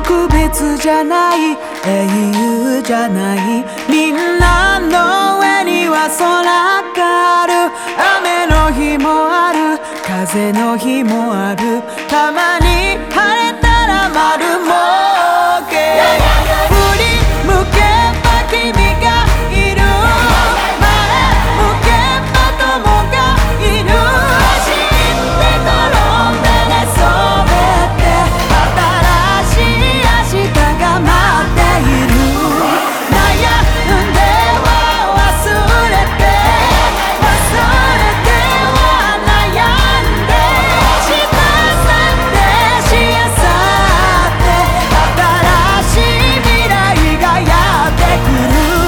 特別じゃない英雄じゃない、みんなの上には空がある。雨の日もある、風の日もある、たまに晴れたら丸儲け。振り向けば君がいる、前向けば友がいる。走って転んで寝そべって、新しい明日が待っている。悩んでは忘れて、忘れては悩んで、明日去ってしあさって、新しい未来がやってく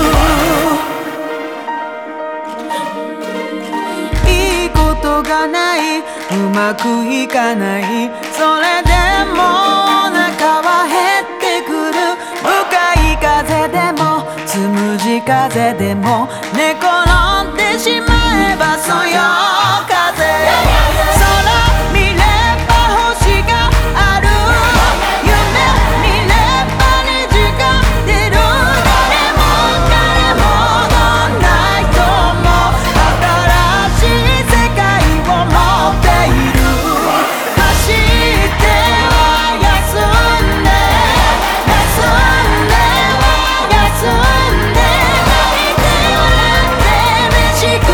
る。いいことがない、うまくいかない、それでもお腹は減ってくる。向かい風でもつむじ風でも、寝転んでしまえばそよ風。空見れば星がある、夢見れば虹が出る。誰も彼もどんな人も新しい世界を持っている。走っては休んで、休んでは休んで、泣いて笑って飯食って、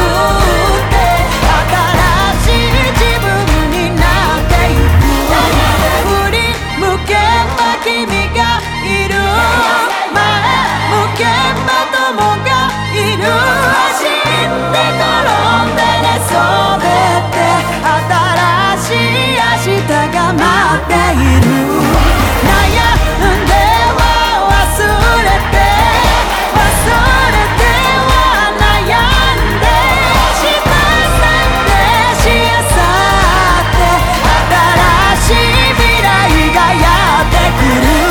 新しい自分になっていく。振り向けば君がいる、前向けば友がいる。走って転んで寝そべって、新しい明日が待っている。悩んでは忘れて、忘れては悩んで、明日去ってしあさって、新しい未来がやってくる。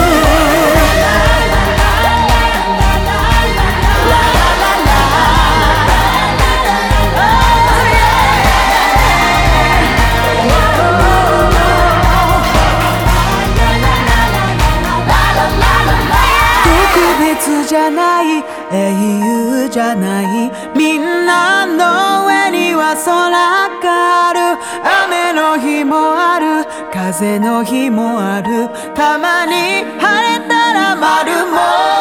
特別じゃない英雄じゃない、みんなの上には空がある。雨の日もある、風の日もある、たまに晴れたら丸儲